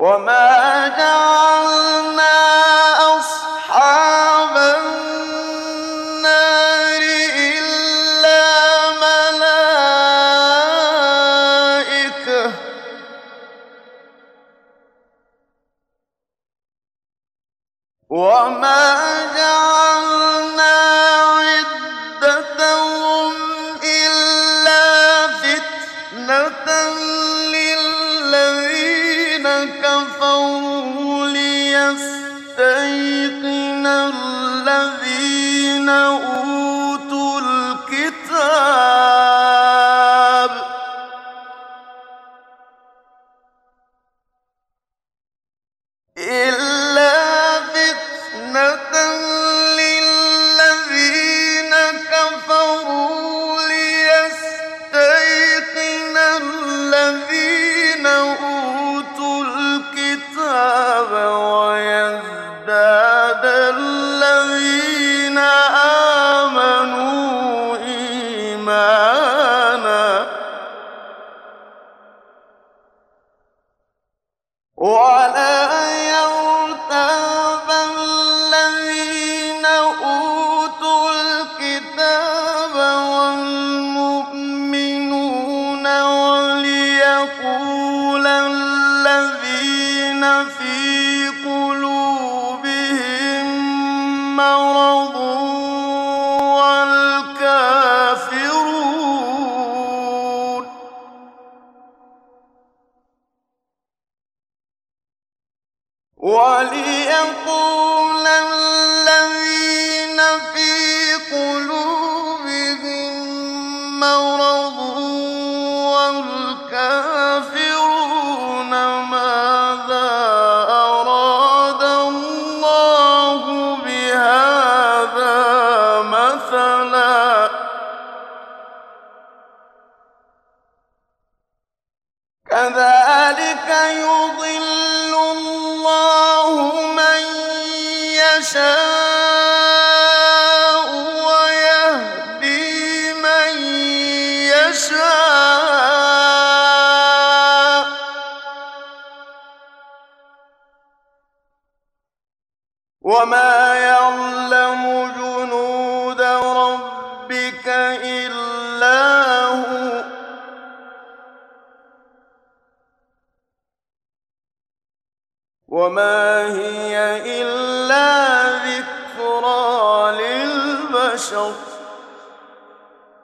وما جعلنا أصحاب النار إلا ملائكة وما جعلنا عدتهم إلا فتنة للذين كفروا ليستيقن الذين أوتوا الكتاب إلا فتنة للذين كفروا ليستيقن الذين أوتوا الكتاب ويزداد الذين آمنوا إيمانا ولا يرتاب الذين أوتوا الكتاب والمؤمنون وليقول الذين في قلوبهم مرض وليقول الذين في قلوبهم مرض والكافرون ماذا أراد الله بهذا مثلا كذلك يضل الله من يشاء ويهدي من يشاء وما يعلم جنود ربك إلا هو وما هي